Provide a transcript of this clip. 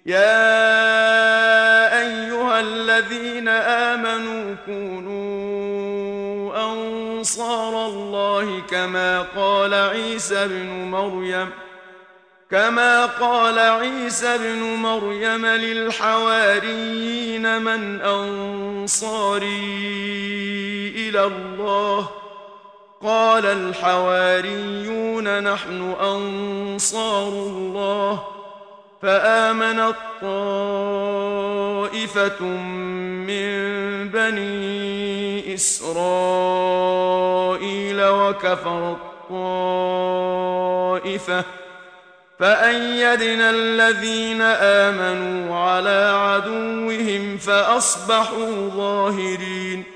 يا أيها الذين آمنوا كونوا أنصار الله كما قال عيسى ابن مريم للحواريين من أنصاري إلى الله قال الحواريون نحن أنصار الله فآمنت طائفة من بني إسرائيل وكفرت طائفة فأيدنا الذين آمنوا على عدوهم فأصبحوا ظاهرين